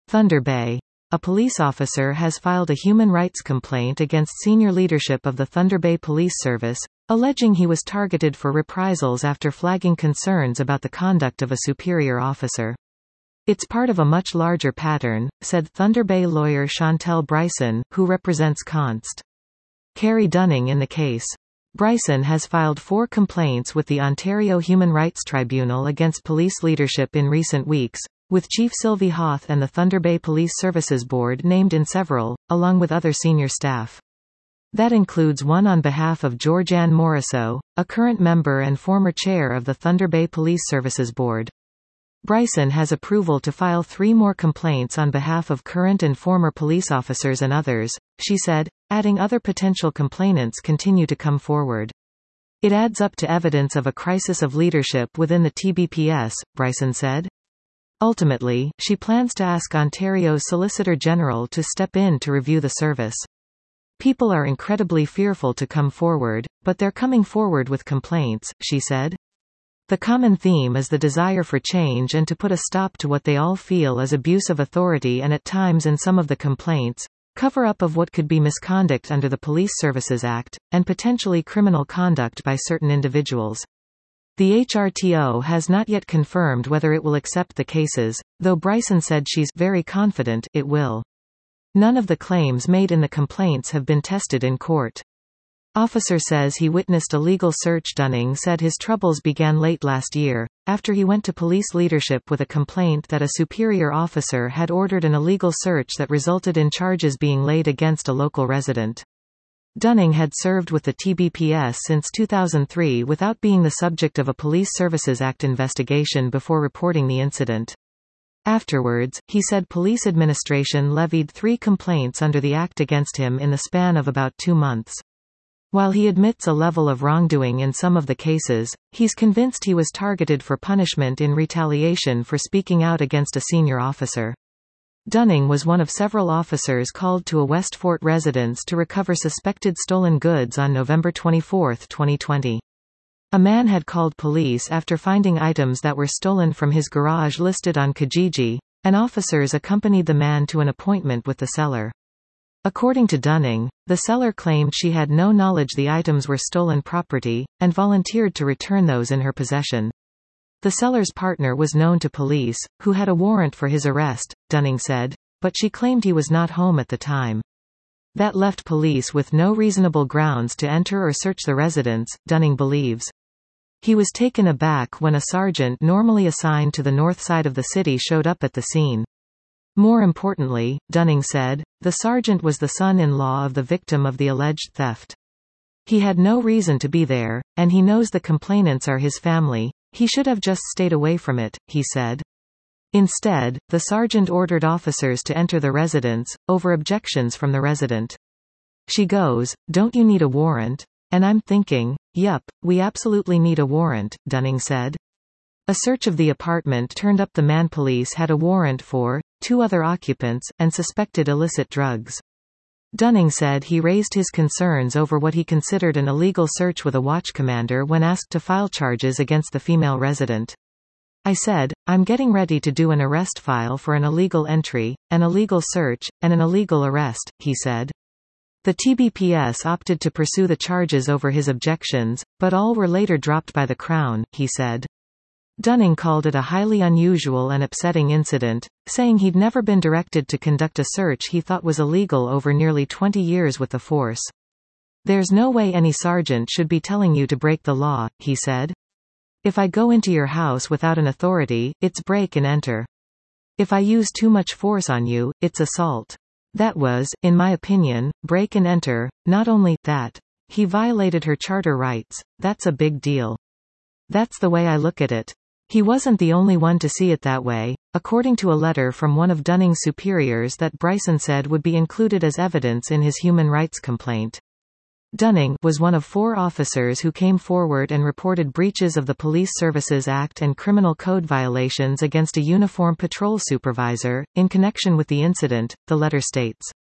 Thunder Bay. A police officer has filed a human rights complaint against senior leadership of the Thunder Bay Police Service, alleging he was targeted for reprisals after flagging concerns about the conduct of a superior officer. It's part of a much larger pattern, said Thunder Bay lawyer Chantel Bryson, who represents Const. Carrie Dunning in the case. Bryson has filed 4 complaints with the Ontario Human Rights Tribunal against police leadership in recent weeks, with Chief Sylvie Hoth and the Thunder Bay Police Services Board named in several, along with other senior staff. That includes one on behalf of Georgianne Morisseau, a current member and former chair of the Thunder Bay Police Services Board. Bryson has approval to file 3 more complaints on behalf of current and former police officers and others, she said, adding other potential complainants continue to come forward. It adds up to evidence of a crisis of leadership within the TBPS, Bryson said. Ultimately, she plans to ask Ontario's Solicitor General to step in to review the service. People are incredibly fearful to come forward, but they're coming forward with complaints, she said. The common theme is the desire for change and to put a stop to what they all feel is abuse of authority and at times in some of the complaints, cover-up of what could be misconduct under the Police Services Act, and potentially criminal conduct by certain individuals. The HRTO has not yet confirmed whether it will accept the cases, though Bryson said she's very confident it will. None of the claims made in the complaints have been tested in court. Officer says he witnessed a legal search. Dunning said his troubles began late last year, after he went to police leadership with a complaint that a superior officer had ordered an illegal search that resulted in charges being laid against a local resident. Dunning had served with the TBPS since 2003 without being the subject of a Police Services Act investigation before reporting the incident. Afterwards, he said police administration levied 3 complaints under the Act against him in the span of about 2 months. While he admits a level of wrongdoing in some of the cases, he's convinced he was targeted for punishment in retaliation for speaking out against a senior officer. Dunning was one of several officers called to a Westfort residence to recover suspected stolen goods on November 24, 2020. A man had called police after finding items that were stolen from his garage listed on Kijiji, and officers accompanied the man to an appointment with the seller. According to Dunning, the seller claimed she had no knowledge the items were stolen property, and volunteered to return those in her possession. The seller's partner was known to police, who had a warrant for his arrest, Dunning said, but she claimed he was not home at the time. That left police with no reasonable grounds to enter or search the residence, Dunning believes. He was taken aback when a sergeant normally assigned to the north side of the city showed up at the scene. More importantly, Dunning said, the sergeant was the son-in-law of the victim of the alleged theft. He had no reason to be there, and he knows the complainants are his family. He should have just stayed away from it, he said. Instead, the sergeant ordered officers to enter the residence, over objections from the resident. She goes, "Don't you need a warrant?" And I'm thinking, yup, we absolutely need a warrant, Dunning said. A search of the apartment turned up the man police had a warrant for, 2 other occupants, and suspected illicit drugs. Dunning said he raised his concerns over what he considered an illegal search with a watch commander when asked to file charges against the female resident. I said, I'm getting ready to do an arrest file for an illegal entry, an illegal search, and an illegal arrest, he said. The TBPS opted to pursue the charges over his objections, but all were later dropped by the Crown, he said. Dunning called it a highly unusual and upsetting incident, saying he'd never been directed to conduct a search he thought was illegal over nearly 20 years with the force. There's no way any sergeant should be telling you to break the law, he said. If I go into your house without an authority, it's break and enter. If I use too much force on you, it's assault. That was, in my opinion, break and enter. Not only that, he violated her charter rights. That's a big deal. That's the way I look at it. He wasn't the only one to see it that way, according to a letter from one of Dunning's superiors that Bryson said would be included as evidence in his human rights complaint. Dunning was one of 4 officers who came forward and reported breaches of the Police Services Act and criminal code violations against a uniform patrol supervisor, in connection with the incident, the letter states.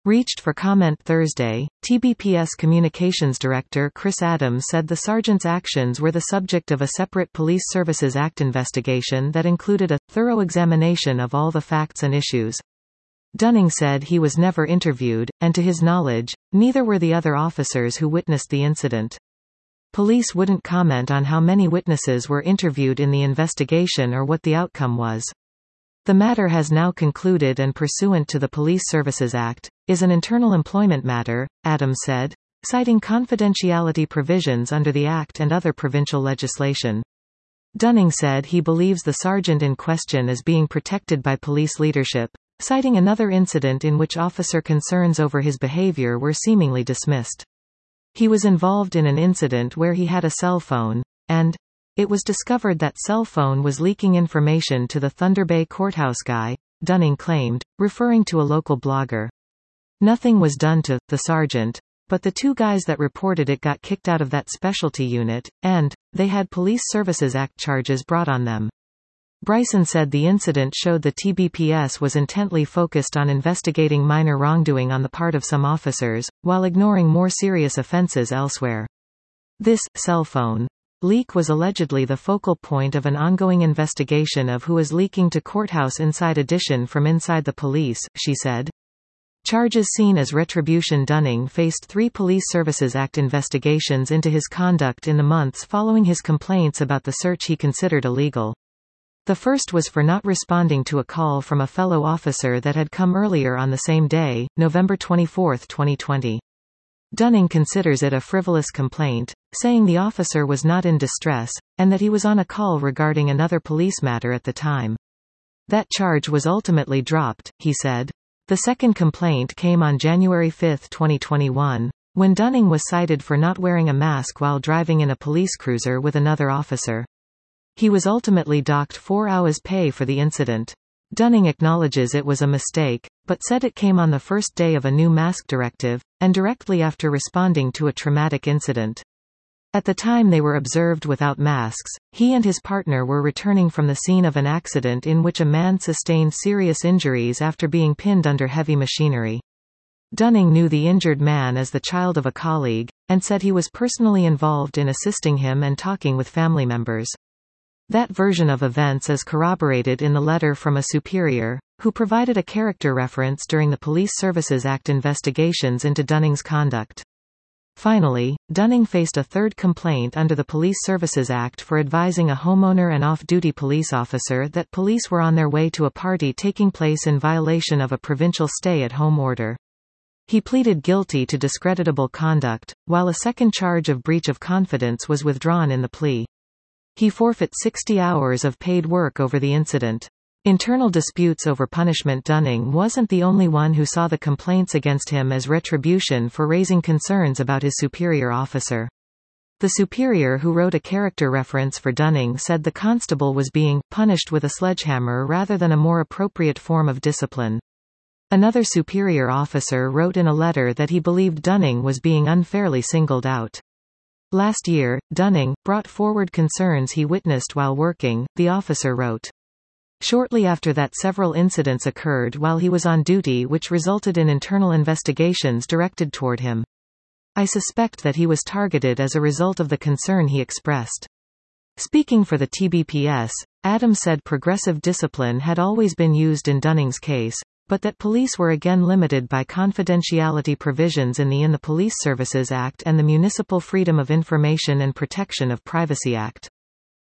Reached for comment Thursday, TBPS Communications Director Chris Adams said the sergeant's actions were the subject of a separate Police Services Act investigation that included a thorough examination of all the facts and issues. Dunning said he was never interviewed, and to his knowledge, neither were the other officers who witnessed the incident. Police wouldn't comment on how many witnesses were interviewed in the investigation or what the outcome was. The matter has now concluded and pursuant to the Police Services Act, is an internal employment matter, Adams said, citing confidentiality provisions under the Act and other provincial legislation. Dunning said he believes the sergeant in question is being protected by police leadership, citing another incident in which officer concerns over his behavior were seemingly dismissed. He was involved in an incident where he had a cell phone, and it was discovered that cell phone was leaking information to the Thunder Bay courthouse guy, Dunning claimed, referring to a local blogger. Nothing was done to the sergeant, but the two guys that reported it got kicked out of that specialty unit, and they had Police Services Act charges brought on them. Bryson said the incident showed the TBPS was intently focused on investigating minor wrongdoing on the part of some officers, while ignoring more serious offenses elsewhere. This cell phone leak was allegedly the focal point of an ongoing investigation of who is leaking to Courthouse Inside Edition from inside the police, she said. Charges seen as retribution. Dunning faced 3 Police Services Act investigations into his conduct in the months following his complaints about the search he considered illegal. The first was for not responding to a call from a fellow officer that had come earlier on the same day, November 24, 2020. Dunning considers it a frivolous complaint, saying the officer was not in distress, and that he was on a call regarding another police matter at the time. That charge was ultimately dropped, he said. The second complaint came on January 5, 2021, when Dunning was cited for not wearing a mask while driving in a police cruiser with another officer. He was ultimately docked 4 hours' pay for the incident. Dunning acknowledges it was a mistake, but said it came on the first day of a new mask directive, and directly after responding to a traumatic incident. At the time they were observed without masks, he and his partner were returning from the scene of an accident in which a man sustained serious injuries after being pinned under heavy machinery. Dunning knew the injured man as the child of a colleague, and said he was personally involved in assisting him and talking with family members. That version of events is corroborated in the letter from a superior, who provided a character reference during the Police Services Act investigations into Dunning's conduct. Finally, Dunning faced a third complaint under the Police Services Act for advising a homeowner and off-duty police officer that police were on their way to a party taking place in violation of a provincial stay-at-home order. He pleaded guilty to discreditable conduct, while a second charge of breach of confidence was withdrawn in the plea. He forfeit 60 hours of paid work over the incident. Internal disputes over punishment. Dunning wasn't the only one who saw the complaints against him as retribution for raising concerns about his superior officer. The superior who wrote a character reference for Dunning said the constable was being punished with a sledgehammer rather than a more appropriate form of discipline. Another superior officer wrote in a letter that he believed Dunning was being unfairly singled out. Last year, Dunning brought forward concerns he witnessed while working, the officer wrote. Shortly after that, several incidents occurred while he was on duty which resulted in internal investigations directed toward him. I suspect that he was targeted as a result of the concern he expressed. Speaking for the TBPS, Adams said progressive discipline had always been used in Dunning's case, but that police were again limited by confidentiality provisions in the Police Services Act and the Municipal Freedom of Information and Protection of Privacy Act.